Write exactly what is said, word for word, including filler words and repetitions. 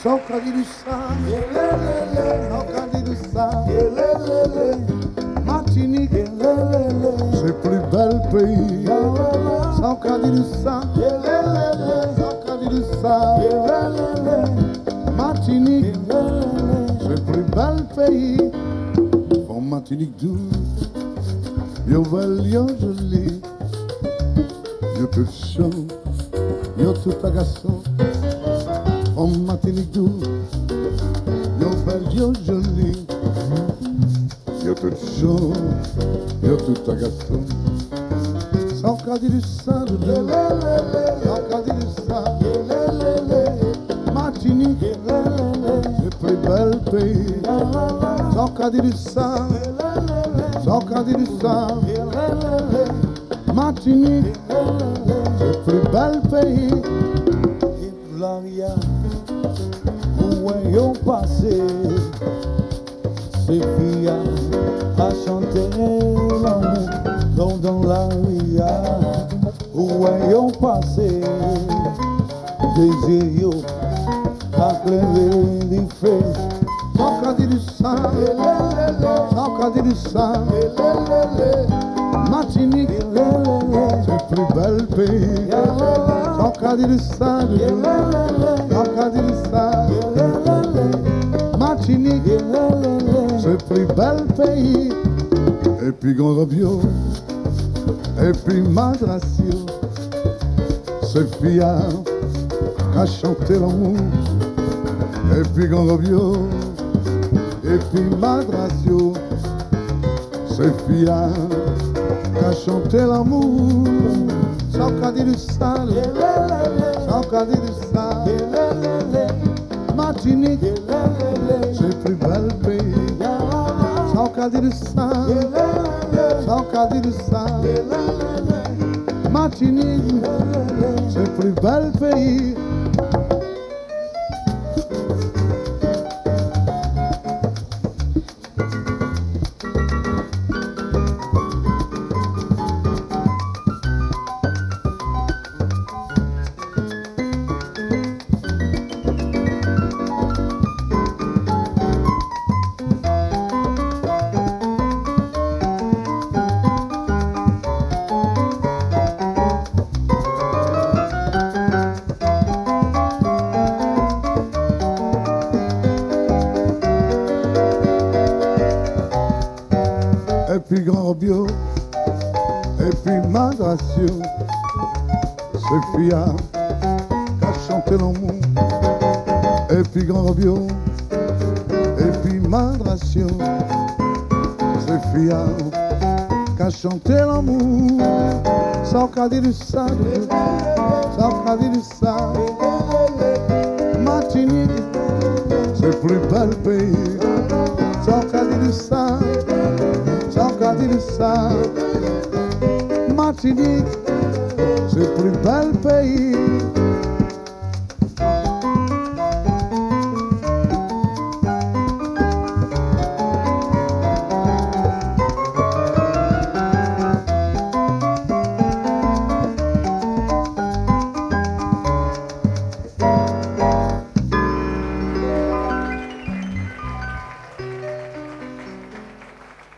Saukadi du sang, Saukadi du sang, Martinique, c'est plus bel pays. Saukadi du sang, Saukadi du sang, Martinique, c'est plus bel pays. En Martinique douce, yo belle, yo jolie, yo tout chaud, yo tout agaçant. En Martinique douce, yo belle, yo jolie, yo tout chaud, yo tout agaçant. Saukadi du sang, Saukadi du sang, Martinique, le plus bel pays. Saukadi du sang, Saukadi du sang, Martinique, le plus bel pays. Gloria, où est passé? Ces filles à chanter l'amour dans, dans la ria. Où est passé? Des yeux à clairer les faits. Saukadi du sang, Saukadi du sang, Martinique, c'est le plus bel pays. Saukadi du sang, Saukadi du sang, Martinique, c'est le plus bel pays. Et puis Grand Robio, et puis Madrasio, c'est Fia qui a chanté l'amour. Et puis Grand Robio, et puis Madrasio, c'est Fia qui a chanté l'amour. Saukadi du sang, Saukadi du sang, Martinique, c'est le plus bel pays. Saukadi du sang, Saukadi du sang, Martinique, c'est le plus bel pays. Et puis Grand Robio, et puis Madrasio, c'est Fia qui a chanté l'amour. Et puis Grand Robio, et puis Madrasio, c'est Fia qui a chanté l'amour. Saukadi du sang, Saukadi du sang, Martinique, c'est le plus bel pays. Saukadi du sang, Saukadi du sang, Martinique, c'est le plus bel pays.